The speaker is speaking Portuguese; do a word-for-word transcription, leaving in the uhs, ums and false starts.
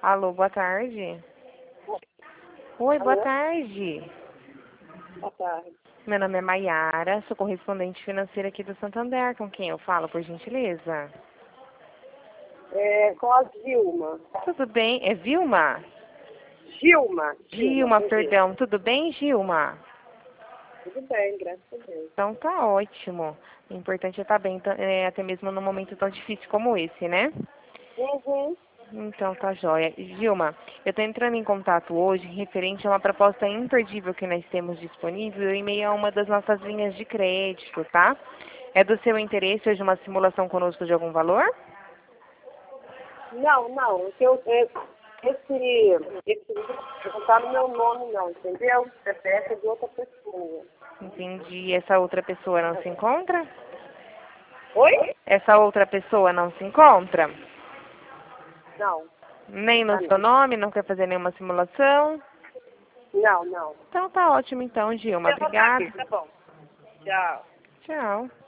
Alô, boa tarde. Oi, boa Alô? tarde. Boa tarde. Meu nome é Maiara, sou correspondente financeira aqui do Santander. Com quem eu falo, por gentileza? É, com a Dilma. Tudo bem? É Vilma? Gilma. Gilma, Gilma, com G. perdão. Tudo bem, Gilma? Tudo bem, graças a Deus. Então tá ótimo. O importante é estar bem, tá- é, até mesmo num momento tão difícil como esse, né? Uhum. Então tá jóia. Gilma, eu estou entrando em contato hoje referente a uma proposta imperdível que nós temos disponível em meio a uma das nossas linhas de crédito, tá? É do seu interesse hoje uma simulação conosco de algum valor? Não, não. o que Eu, é, esse, esse não está no meu nome, não, entendeu? É peça de outra pessoa. Entendi. Essa outra pessoa não se encontra? Oi? Essa outra pessoa não se encontra? Não. Nem no Ah, seu não. nome, não quer fazer nenhuma simulação? Não, não. Então tá ótimo então, Gilma. Eu vou estar aqui, Obrigada. tá bom. Tchau. Tchau.